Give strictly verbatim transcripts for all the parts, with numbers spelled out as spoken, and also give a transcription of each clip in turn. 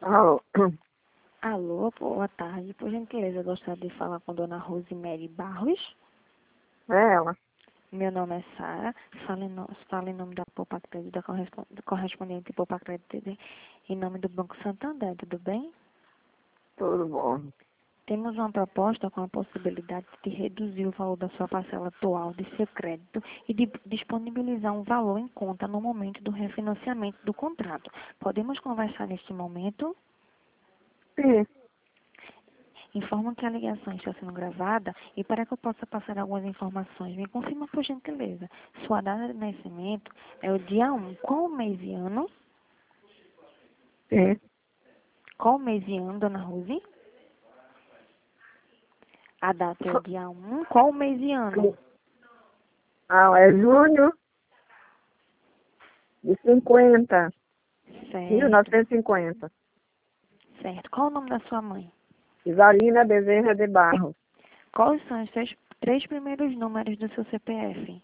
Alô, Alô, boa tarde. Por gentileza, eu gostaria de falar com Dona Rosemary Barros. é ela. Meu nome é Sara. Fala em, no, fala em nome da Poupa Crédito, da correspo- do correspondente Poupa Crédito, de- em nome do Banco Santander, tudo bem? Tudo bom. Temos uma proposta com a possibilidade de reduzir o valor da sua parcela atual de seu crédito e de disponibilizar um valor em conta no momento do refinanciamento do contrato. Podemos conversar neste momento? Sim, Informo que a ligação está sendo gravada e para que eu possa passar algumas informações, me confirma por gentileza. Sua data de nascimento é o dia um. Qual o mês e ano? sim. Qual o mês e ano, Dona Rose? A data é o dia um. Qual o mês e ano? Ah, é junho de cinquenta, mil Certo, novecentos e cinquenta. certo. Qual o nome da sua mãe? Isalina Bezerra de Barros. Quais são os seus três primeiros números do seu C P F?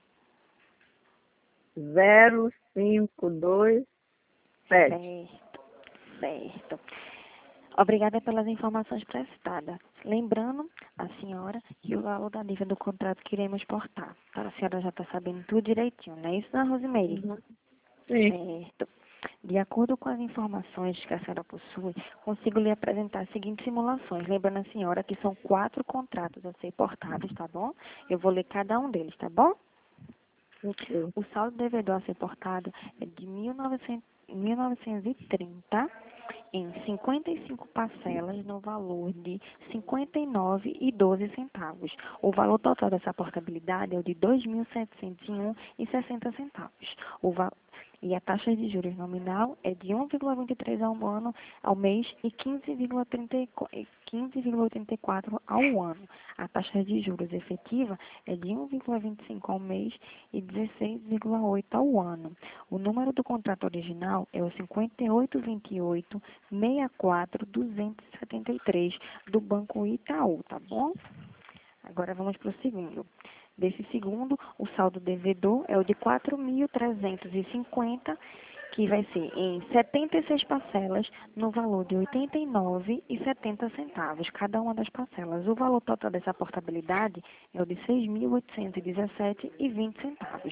Zero cinco dois sete. Certo, certo. Obrigada pelas informações prestadas. Lembrando a senhora que o valor da dívida do contrato que iremos portar. Tá? A senhora já está sabendo tudo direitinho, não é isso, dona Rosemary? Uhum. Sim. Certo. De acordo com as informações que a senhora possui, consigo lhe apresentar as seguintes simulações. Lembrando a senhora que são quatro contratos a ser portados, tá bom? Eu vou ler cada um deles, tá bom? Ok. O saldo devedor a ser portado é de mil e novecentos e trinta em cinquenta e cinco parcelas no valor de cinquenta e nove e doze centavos. O valor total dessa portabilidade é o de dois mil setecentos e um e sessenta centavos. O va e a taxa de juros nominal é de um vírgula vinte e três ao ano ao mês e quinze vírgula oitenta e quatro ao ano. A taxa de juros efetiva é de um vírgula vinte e cinco ao mês e dezesseis vírgula oito ao ano. O número do contrato original é o cinquenta e oito vinte e oito sessenta e quatro duzentos e setenta e três do Banco Itaú, tá bom? Agora vamos para o segundo. Desse segundo, o saldo devedor é o de quatro mil trezentos e cinquenta, que vai ser em setenta e seis parcelas, no valor de oitenta e nove e setenta centavos, cada uma das parcelas. O valor total dessa portabilidade é o de seis mil oitocentos e dezessete e vinte centavos.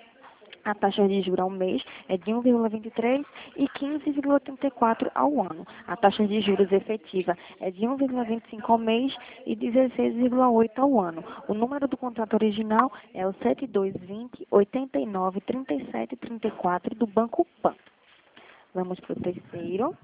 A taxa de juros ao mês é de um vírgula vinte e três e quinze vírgula oitenta e quatro ao ano. A taxa de juros efetiva é de um vírgula vinte e cinco ao mês e dezesseis vírgula oito ao ano. O número do contrato original é o setenta e dois vinte, oitenta e nove, trinta e sete, trinta e quatro do Banco Pan. Vamos para o terceiro.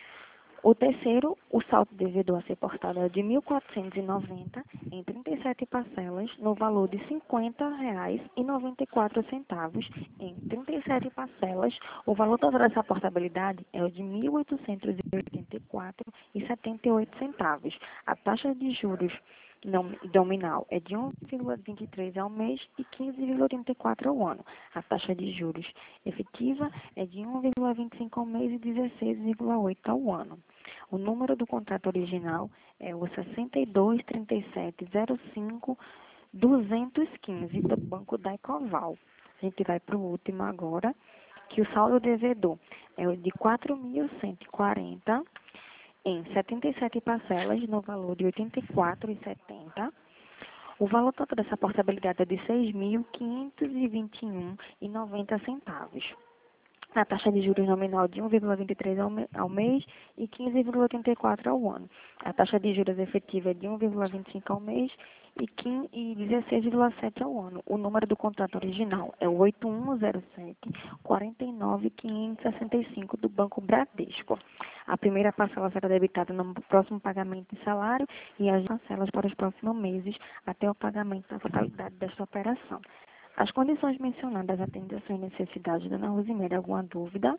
O terceiro, o saldo devedor a ser portado é de mil quatrocentos e noventa em trinta e sete parcelas, no valor de cinquenta reais e noventa e quatro centavos em trinta e sete parcelas. O valor total dessa portabilidade é o de mil oitocentos e oitenta e quatro e setenta e oito centavos. A taxa de juros nom- nominal é de um vírgula vinte e três ao mês e quinze vírgula oitenta e quatro ao ano. A taxa de juros efetiva é de um vírgula vinte e cinco ao mês e dezesseis vírgula oito ao ano. O número do contrato original é o sessenta e dois, trinta e sete, zero cinco, duzentos e quinze do Banco da Ecoval. A gente vai para o último agora, que o saldo devedor é o de quatro mil cento e quarenta em setenta e sete parcelas no valor de oitenta e quatro e setenta. O valor total dessa portabilidade é de seis mil quinhentos e vinte e um e noventa centavos. A taxa de juros nominal de um vírgula vinte e três ao, me- ao mês e quinze vírgula oitenta e quatro ao ano. A taxa de juros efetiva é de um vírgula vinte e cinco ao mês e, quinze, e dezesseis vírgula sete ao ano. O número do contrato original é o oito um zero sete, quarenta e nove, quinhentos e sessenta e cinco do Banco Bradesco. A primeira parcela será debitada no próximo pagamento de salário e as parcelas para os próximos meses até o pagamento da totalidade desta operação. As condições mencionadas atendem às suas necessidades, dona Rosemary. Alguma dúvida?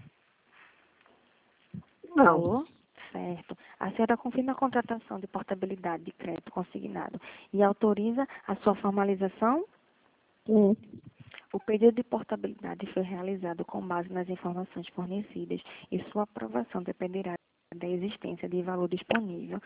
Não. Alô? Certo. A senhora confirma a contratação de portabilidade de crédito consignado e autoriza a sua formalização? Sim. O pedido de portabilidade foi realizado com base nas informações fornecidas e sua aprovação dependerá da existência de valor disponível.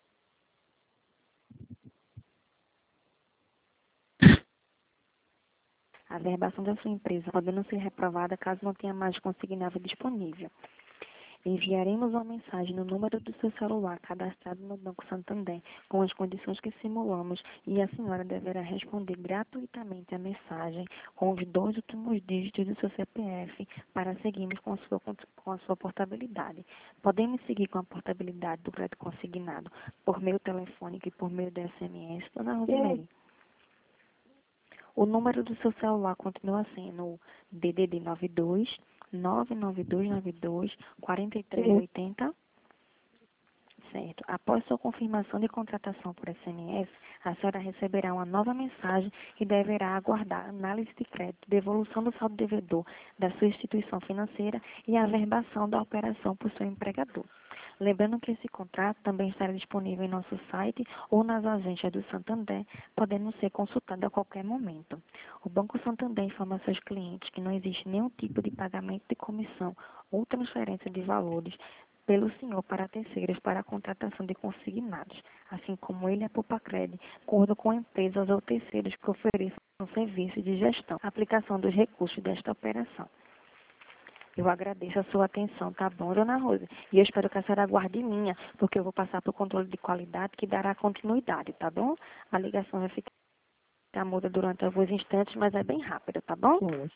A verbação da sua empresa podendo ser reprovada caso não tenha mais consignável disponível. Enviaremos uma mensagem no número do seu celular cadastrado no Banco Santander com as condições que simulamos e a senhora deverá responder gratuitamente a mensagem com os dois últimos dígitos do seu C P F para seguirmos com a sua, com a sua portabilidade. Podemos seguir com a portabilidade do crédito consignado por meio telefônico e por meio de S M S, dona Rosemary? O número do seu celular continua sendo o D D D nove dois, nove nove dois nove dois, quatro três oito zero. Certo. Após sua confirmação de contratação por S M S, a senhora receberá uma nova mensagem e deverá aguardar análise de crédito, devolução do saldo devedor da sua instituição financeira e a averbação da operação por seu empregador. Lembrando que esse contrato também estará disponível em nosso site ou nas agências do Santander, podendo ser consultado a qualquer momento. O Banco Santander informa seus clientes que não existe nenhum tipo de pagamento de comissão ou transferência de valores pelo senhor para terceiros para a contratação de consignados, assim como ele e a Pupacred, de acordo com empresas ou terceiros que ofereçam um serviço de gestão, aplicação dos recursos desta operação. Eu agradeço a sua atenção, tá bom, dona Rosa? E eu espero que a senhora aguarde minha, porque eu vou passar para o controle de qualidade que dará continuidade, tá bom? A ligação vai ficar muda durante alguns instantes, mas é bem rápida, tá bom? Sim.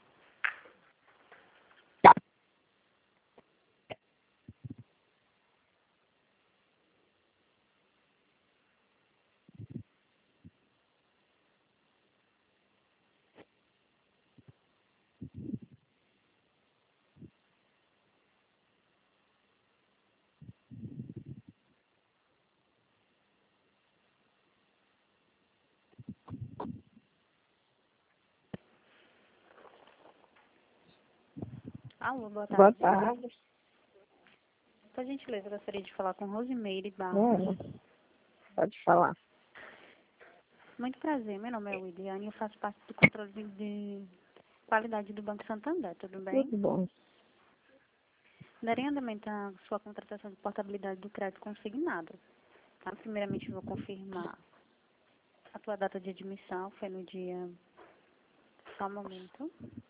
Alô, boa tarde. Boa tarde. Por gentileza, eu gostaria de falar com Rosemary Barros. Hum, pode falar. Muito prazer, meu nome é Williane e eu faço parte do controle de, de qualidade do Banco Santander, tudo bem? Tudo bom. Darei andamento à sua contratação de portabilidade do crédito consignado. Tá? Primeiramente, eu vou confirmar a tua data de admissão, foi no dia... Só um momento.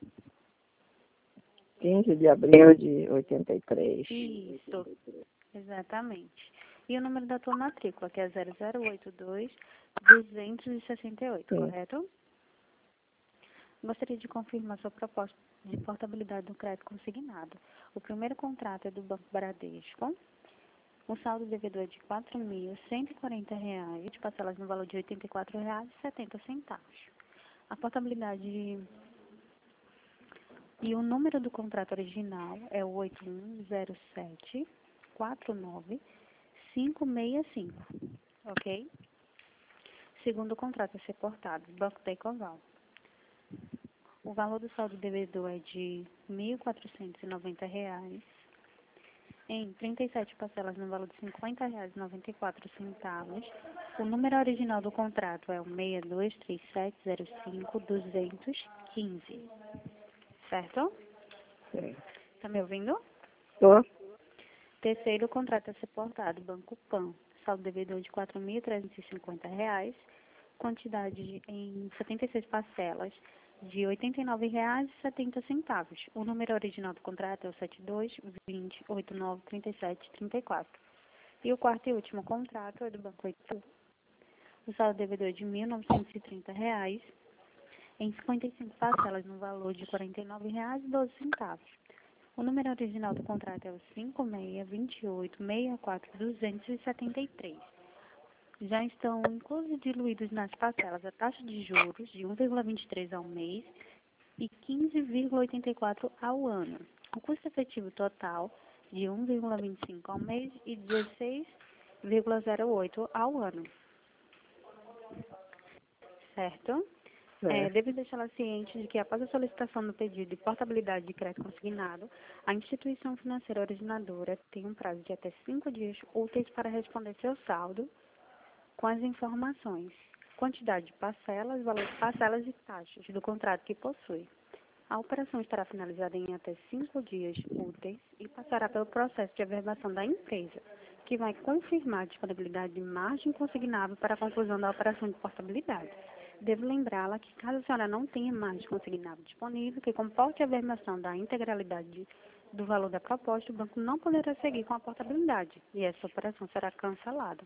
quinze de abril de oitenta e três. Isso, exatamente. E o número da tua matrícula, que é zero zero oito dois, duzentos e sessenta e oito, Sim. correto? Gostaria de confirmar sua proposta de portabilidade do crédito consignado. O primeiro contrato é do Banco Bradesco. O saldo devedor é de quatro mil cento e quarenta reais, de parcelas no valor de oitenta e quatro reais e setenta centavos. A portabilidade e o número do contrato original é o oito um zero sete quatro nove cinco seis cinco, ok? Segundo contrato a ser portado, Banco da Ecoval. O valor do saldo devedor é de mil quatrocentos e noventa reais, em trinta e sete parcelas no valor de cinquenta reais e noventa e quatro centavos. O número original do contrato é o seis dois três sete zero cinco dois zero um cinco, certo? Sim. Está me ouvindo? Tô? Terceiro contrato a ser portado, Banco Pan. Saldo devedor de quatro mil trezentos e cinquenta reais, quantidade em setenta e seis parcelas de oitenta e nove reais e setenta centavos. O número original do contrato é o sete dois vinte oitenta e nove trinta e sete trinta e quatro. E o quarto e último contrato é do Banco Itu. O saldo devedor é de mil novecentos e trinta reais, em cinquenta e cinco parcelas no valor de quarenta e nove reais e doze centavos. O número original do contrato é o cinco seis dois oito seis quatro duzentos e setenta e três. Já estão inclusos diluídos nas parcelas a taxa de juros de um vírgula vinte e três ao mês e quinze vírgula oitenta e quatro ao ano. O custo efetivo total de um vírgula vinte e cinco ao mês e dezesseis vírgula zero oito ao ano. Certo? É, Certo. devo deixá-la ciente de que, após a solicitação do pedido de portabilidade de crédito consignado, a instituição financeira originadora tem um prazo de até cinco dias úteis para responder seu saldo com as informações, quantidade de parcelas, valor de parcelas e taxas do contrato que possui. A operação estará finalizada em até cinco dias úteis e passará pelo processo de averbação da empresa, que vai confirmar a disponibilidade de margem consignável para a conclusão da operação de portabilidade. Devo lembrá-la que, caso a senhora não tenha margem consignável disponível, que comporte a averbação da integralidade de, do valor da proposta, o banco não poderá seguir com a portabilidade e essa operação será cancelada.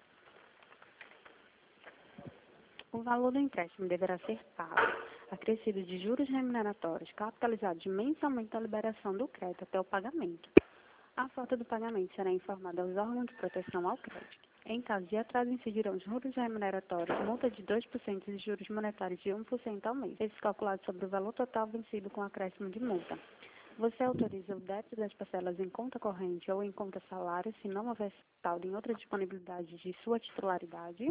O valor do empréstimo deverá ser pago, acrescido de juros remuneratórios capitalizados mensalmente à liberação do crédito até o pagamento. A falta do pagamento será informada aos órgãos de proteção ao crédito. Em caso de atraso, incidirão juros remuneratórios, multa de dois por cento e juros monetários de um por cento ao mês, esses calculados sobre o valor total vencido com acréscimo de multa. Você autoriza o débito das parcelas em conta corrente ou em conta salário, se não houver saldo em outra disponibilidade de sua titularidade?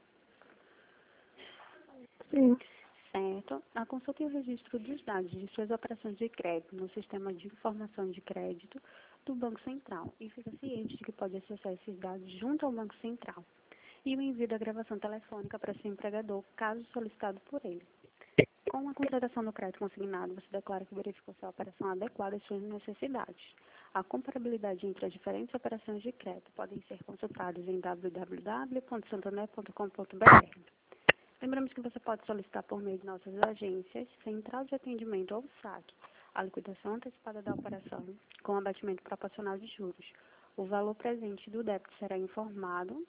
Sim. Certo. A consulta e o registro dos dados de suas operações de crédito no sistema de informação de crédito do Banco Central e fica ciente de que pode acessar esses dados junto ao Banco Central. E o envio da gravação telefônica para seu empregador, caso solicitado por ele. Com a contratação do crédito consignado, você declara que verificou se a operação adequada às suas necessidades. A comparabilidade entre as diferentes operações de crédito podem ser consultadas em w w w ponto santander ponto com ponto b r. Lembramos que você pode solicitar por meio de nossas agências, Central de Atendimento ou saque, a liquidação antecipada da operação com abatimento proporcional de juros. O valor presente do débito será informado.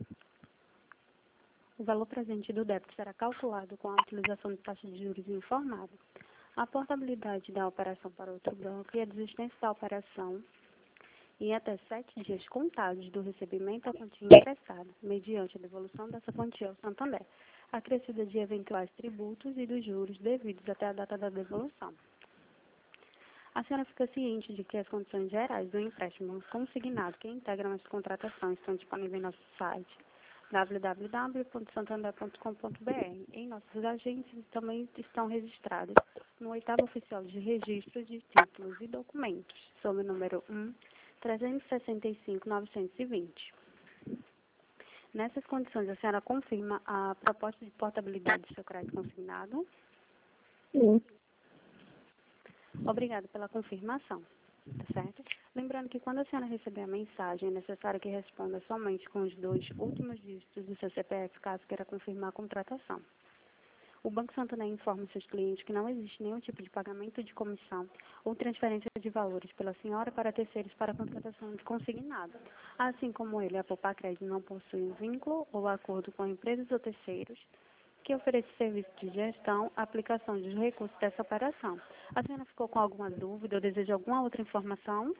O valor presente do débito será calculado com a utilização de taxa de juros informada. A portabilidade da operação para outro banco e a desistência da operação em até sete dias contados do recebimento da quantia emprestada, mediante a devolução dessa quantia ao Santander, acrescida de eventuais tributos e dos juros devidos até a data da devolução. A senhora fica ciente de que as condições gerais do empréstimo consignado que integram esta contratação estão disponíveis em nosso site w w w ponto santander ponto com ponto b r. Em nossas agências também estão registradas no oitavo oficial de registro de títulos e documentos, sob o número um, trezentos e sessenta e cinco, novecentos e vinte. Nessas condições, a senhora confirma a proposta de portabilidade do seu crédito consignado? Sim. Obrigada pela confirmação, tá certo? Lembrando que quando a senhora receber a mensagem, é necessário que responda somente com os dois últimos dígitos do seu C P F, caso queira confirmar a contratação. O Banco Santander informa seus clientes que não existe nenhum tipo de pagamento de comissão ou transferência de valores pela senhora para terceiros para a contratação de consignado. Assim como ele, a Poupar Crédito não possui um vínculo ou acordo com empresas ou terceiros que oferecem serviço de gestão, aplicação dos recursos dessa operação. A senhora ficou com alguma dúvida ou deseja alguma outra informação?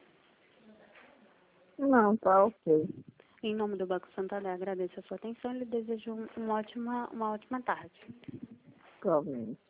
Não, tá ok. Em nome do Banco Santander, agradeço a sua atenção e lhe desejo uma ótima, uma ótima tarde. Igualmente.